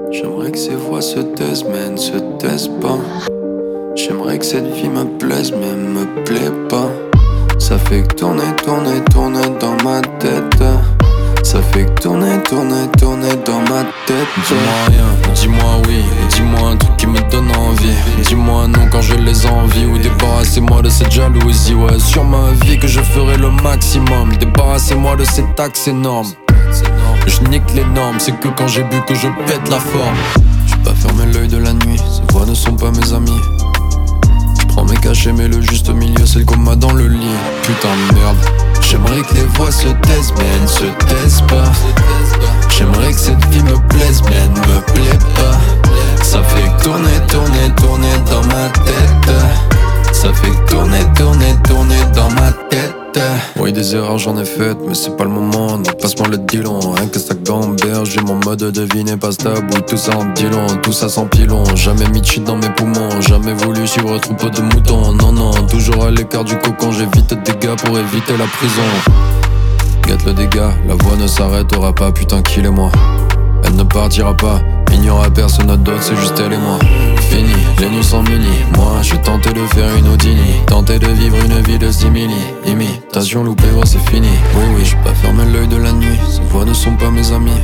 J'aimerais que ces voix se taisent, mais ne se taisent pas. J'aimerais que cette vie me plaise, mais me plaît pas. Ça fait que tourner, tourner, tourner dans ma tête. Ça fait que tourner, tourner, tourner dans ma tête. Dis-moi rien, dis-moi oui, dis-moi un truc qui me donne envie. Dis-moi non quand je les envie, ou débarrassez-moi de cette jalousie. Ouais, sur ma vie que je ferai le maximum. Débarrassez-moi de cet axe énorme. Je nique les normes, c'est que quand j'ai bu que je pète la forme. J'ai pas fermé l'œil de la nuit, ces voix ne sont pas mes amis. Prends mes cachets mais le juste milieu c'est le coma dans le lit. Putain de merde. J'aimerais que les voix se taisent mais elles ne se taisent pas. J'aimerais que cette vie me plaise mais elle ne me plaît pas. Ça fait que tourner, tourner, tourner dans ma tête. Ça fait que tourner, tourner, tourner dans ma tête. Oui, des erreurs j'en ai faites, mais c'est pas le moment. Donc passe-moi le dilon, rien que ça gamberge. J'ai mon mode de deviner, passe ta bouille. Tout ça en dilon, tout ça sans pilon. Jamais mis de shit dans mes poumons. Jamais voulu suivre un troupeau de moutons. Non, non, toujours à l'écart du cocon. J'évite des dégâts pour éviter la prison. Guette le dégât, la voix ne s'arrêtera pas. Putain, qu'il est moi. Elle ne partira pas, il n'y aura personne d'autre, c'est juste elle et moi. Fini, les nuits sont mini. Moi, je tentais de faire une Houdini. Tenter de vivre une vie de simili. Imitation loupée, ouais, c'est fini. Oui, oui, j'ai pas fermé l'œil de la nuit. Ces voix ne sont pas mes amis.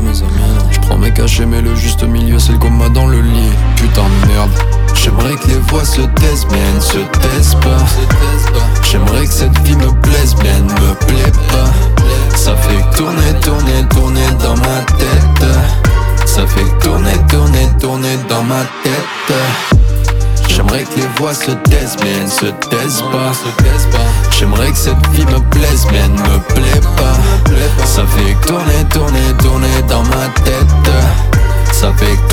Je prends mes cachets, mais le juste milieu, c'est le coma dans le lit. Putain de merde. J'aimerais que les voix se taisent, mais elles ne se taisent pas. J'aimerais que cette vie me plaise, mais elle ne me plaît pas. Ça fait que tourner, tourner, tourner dans ma tête. Ça fait que tourner, tourner, tourner dans ma tête. J'aimerais que les voix se taisent, mais elles ne se taisent pas. J'aimerais que cette vie me plaise, mais elle ne me plaît pas. Ça fait que tourner, tourner, tourner dans ma tête. Ça fait que